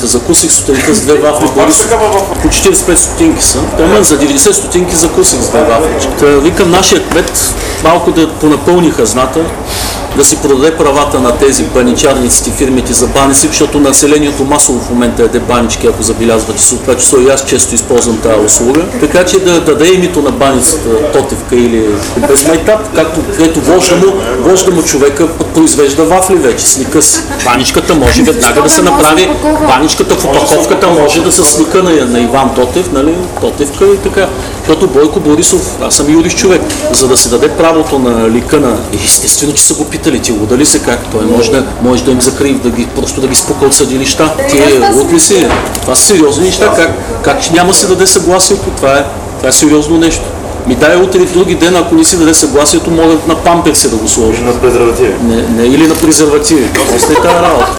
Закусих сутринта с 2 вафли Борисов. По 45 стотинки са. Ама за 90 стотинки закусих с 2 вафлички. Викам нашия кмет малко да понапълни хазната, да си продаде правата на тези баничарниците, фирмите за баници, защото населението масово в момента яде банички, ако забелязвате се от това число, и аз често използвам тази услуга. Така че да даде името на баницата Тотевка или без майтап, както където вожда му човека произвежда вафли вече с лика си. Баничката може веднага да се направи, баничката в опаковката може да се слика на Иван Тотев, нали, Тотевка и така. Защото Бойко Борисов, аз съм юрист човек, за да се даде правото на лика на... Естествено, че са го питали, ти луда ли се как? Той може да им закрие, просто да ги спука от съдилища. Луд ли си? Това са сериозни неща. Как няма се даде съгласието? Това е сериозно нещо. Ми дай утре в други ден, ако не си даде съгласието, могат на памперси да го сложи. На презервативи. Не, или на презервативи. После е тази работа.